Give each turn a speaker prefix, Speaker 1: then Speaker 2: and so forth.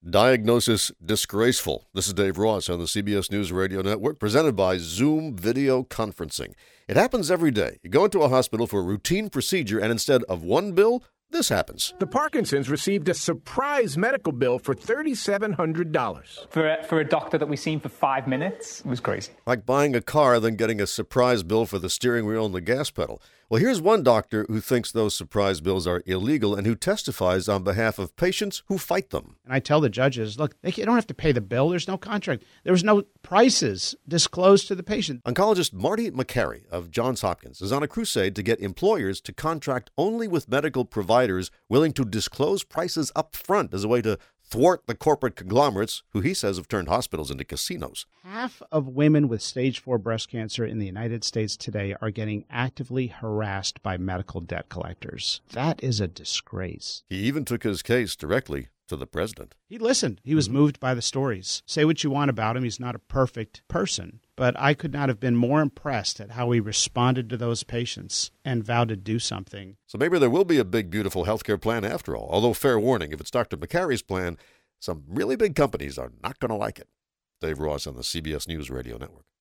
Speaker 1: Diagnosis disgraceful. This is Dave Ross on the CBS News Radio Network, presented by Zoom Video Conferencing. It happens every day. You go into a hospital for a routine procedure, and instead of one bill, this happens.
Speaker 2: The Parkinsons received a surprise medical bill for $3,700.
Speaker 3: For a doctor that we seen for 5 minutes, it was crazy.
Speaker 1: Like buying a car, then getting a surprise bill for the steering wheel and the gas pedal. Well, here's one doctor who thinks those surprise bills are illegal and who testifies on behalf of patients who fight them.
Speaker 4: And I tell the judges, look, they don't have to pay the bill. There's no contract. There was no prices disclosed to the patient.
Speaker 1: Oncologist Marty Makary of Johns Hopkins is on a crusade to get employers to contract only with medical providers willing to disclose prices up front as a way to thwart the corporate conglomerates who he says have turned hospitals into casinos.
Speaker 4: Half of women with stage 4 breast cancer in the United States today are getting actively harassed by medical debt collectors. That is a disgrace.
Speaker 1: He even took his case directly to the president.
Speaker 4: He listened. He was moved by the stories. Say what you want about him. He's not a perfect person. But I could not have been more impressed at how he responded to those patients and vowed to do something.
Speaker 1: So maybe there will be a big, beautiful healthcare plan after all. Although, fair warning, if it's Dr. Makary's plan, some really big companies are not going to like it. Dave Ross on the CBS News Radio Network.